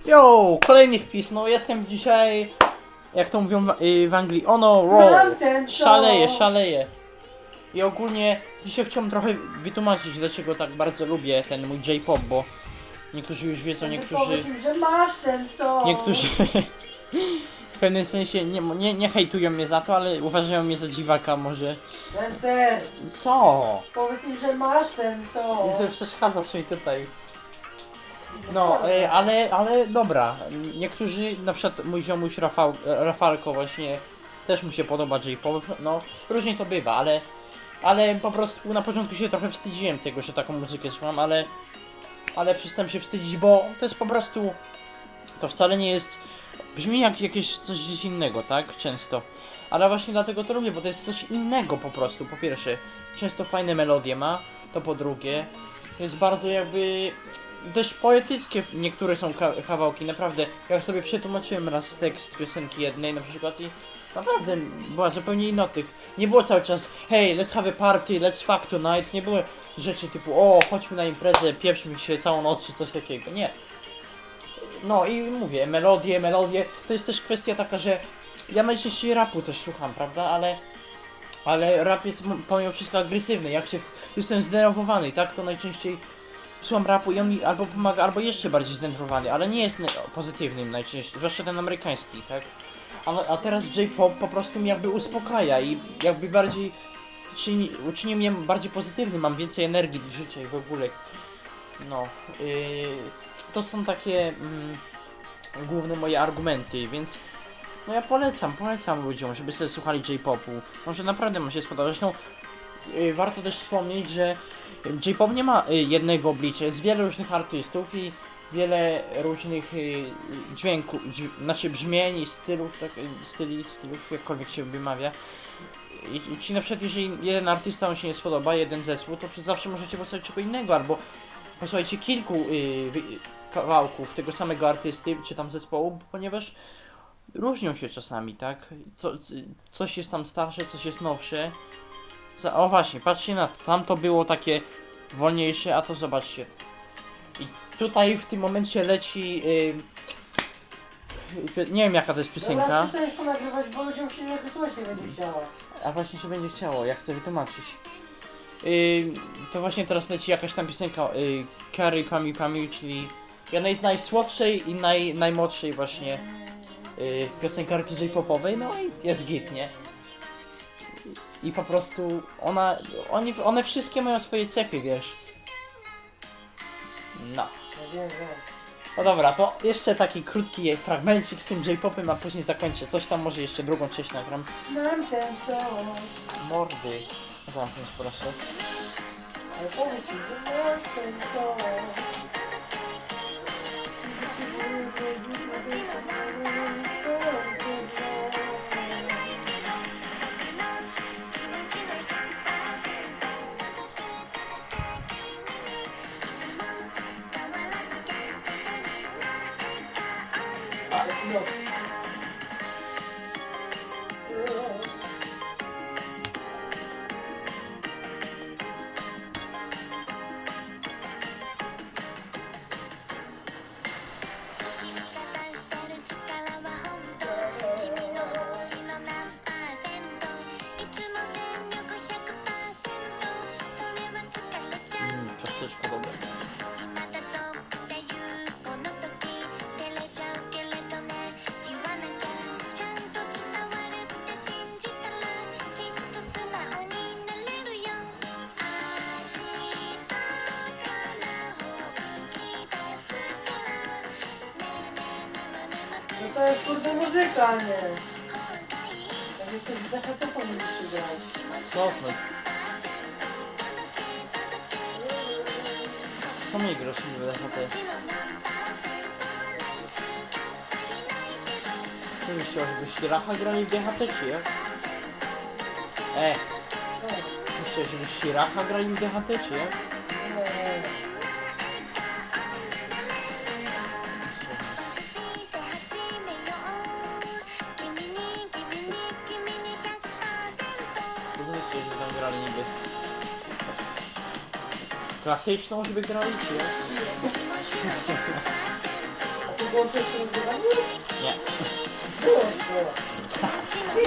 Yo, kolejny wpis, no jestem dzisiaj, jak to mówią w Anglii, ono roll, szaleję. I ogólnie dzisiaj chciałem trochę wytłumaczyć, dlaczego tak bardzo lubię ten mój J-pop, bo niektórzy już wiedzą, niektórzy w pewnym sensie nie hejtują mnie za to, ale uważają mnie za dziwaka może. Ten też. Co? Powiedz im, że masz ten co. Nie sobie przeszkadzasz mi tutaj. No, ale dobra, niektórzy, na przykład mój ziomuś Rafalko właśnie, też mu się podoba J-pop, no różnie to bywa, ale po prostu na początku się trochę wstydziłem tego, że taką muzykę słucham, ale przestałem się wstydzić, bo to jest po prostu, to wcale nie jest, brzmi jak jakieś coś gdzieś innego, tak, często, ale właśnie dlatego to lubię, bo to jest coś innego po prostu, po pierwsze, często fajne melodie ma, to po drugie, to jest bardzo jakby dość poetyckie niektóre są kawałki, naprawdę. Jak sobie przetłumaczyłem raz tekst piosenki jednej na przykład i naprawdę była zupełnie inna od tych. Nie było cały czas hey, let's have a party, let's fuck tonight, nie było rzeczy typu o, chodźmy na imprezę, pieprzmy się całą noc czy coś takiego, nie. No i mówię, melodie, to jest też kwestia taka, że ja najczęściej rapu też słucham, prawda, ale rap jest pomimo wszystko agresywny, jak się jestem zdenerwowany, tak, to najczęściej słucham rapu i on mi albo pomaga, albo jeszcze bardziej zdenerwowany, ale nie jest pozytywnym najczęściej, zwłaszcza ten amerykański, tak? A teraz J-pop po prostu mnie jakby uspokaja i jakby bardziej uczyni mnie bardziej pozytywny, mam więcej energii do życia i w ogóle. No, to są takie główne moje argumenty, więc no ja polecam ludziom, żeby sobie słuchali J-popu. Może naprawdę mu się spodoba. Zresztą warto też wspomnieć, że J-pop nie ma jednego oblicza, jest wiele różnych artystów i wiele różnych dźwięków, znaczy brzmień i stylów, tak, stylów, jakkolwiek się wymawia. I ci na przykład jeżeli jeden artysta on się nie spodoba, jeden zespół, to zawsze możecie posłuchać czego innego, albo posłuchajcie kilku kawałków tego samego artysty, czy tam zespołu, ponieważ różnią się czasami, tak? Coś jest tam starsze, coś jest nowsze. O właśnie, patrzcie na to, tam to było takie wolniejsze, a to zobaczcie. I tutaj w tym momencie leci, nie wiem jaka to jest piosenka. Dobra, przestaniesz to nagrywać, bo ludziom się nie słuchać nie będzie chciała. A właśnie się będzie chciało, ja chcę wytłumaczyć. To właśnie teraz leci jakaś tam piosenka, Carry Pami, czyli jednej z najsłodszej i najmłodszej właśnie piosenkarki J-popowej, no i jest git, nie? I po prostu one wszystkie mają swoje cechy, wiesz. No. No dobra, to jeszcze taki krótki fragmencik z tym J-popem, a później zakończę. Coś tam może jeszcze drugą część nagram. Mam ten sos. Mordy. Zamknąć proszę. Ale powiedz mi, że masz ten sos. Ciasteczko dobre. No to jest kurde muzyka, nie? Tak jak sobie taka to powinien przygrać. Cofnąć. Co mnie groszy nie DHT? Co byś chciał, żebyście Racha grali w DHT czy jak? Myślę, żebyście Racha grali w DHT czy jak? Rozumiecie, że tam grali niby klasyczną, żeby grali czy jak? było coś, co nagrywanie? Nie. Było.